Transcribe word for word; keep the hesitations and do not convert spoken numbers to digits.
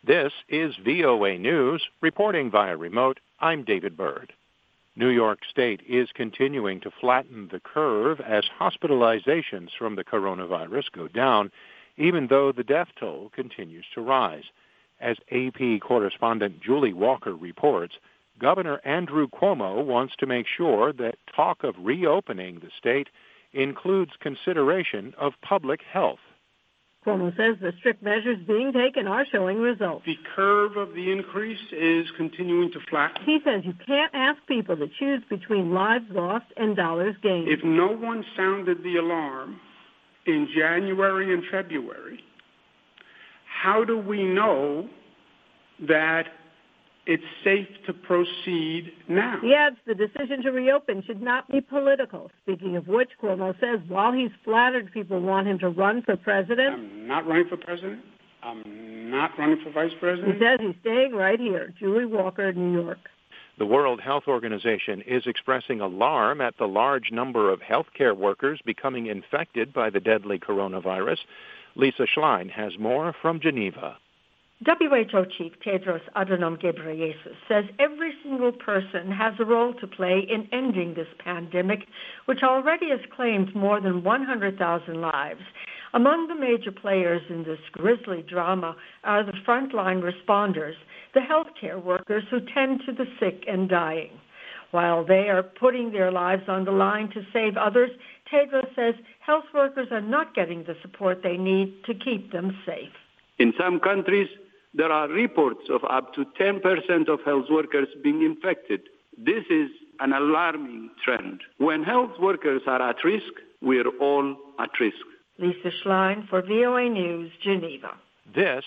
This is V O A News. Reporting via remote, I'm David Byrd. New York State is continuing to flatten the curve as hospitalizations from the coronavirus go down, even though the death toll continues to rise. As A P correspondent Julie Walker reports, Governor Andrew Cuomo wants to make sure that talk of reopening the state includes consideration of public health. Cuomo says the strict measures being taken are showing results. The curve of the increase is continuing to flatten. He says you can't ask people to choose between lives lost and dollars gained. If no one sounded the alarm in January and February, how do we know that it's safe to proceed now? He adds the decision to reopen should not be political. Speaking of which, Cuomo says while he's flattered people want him to run for president, I'm not running for president. I'm not running for vice president. He says he's staying right here. Julie Walker, New York. The World Health Organization is expressing alarm at the large number of healthcare workers becoming infected by the deadly coronavirus. Lisa Schlein has more from Geneva. W H O Chief Tedros Adhanom Ghebreyesus says every single person has a role to play in ending this pandemic, which already has claimed more than one hundred thousand lives. Among the major players in this grisly drama are the frontline responders, the healthcare workers who tend to the sick and dying. While they are putting their lives on the line to save others, Tedros says health workers are not getting the support they need to keep them safe. In some countries, there are reports of up to ten percent of health workers being infected. This is an alarming trend. When health workers are at risk, we're all at risk. Lisa Schlein for V O A News, Geneva. This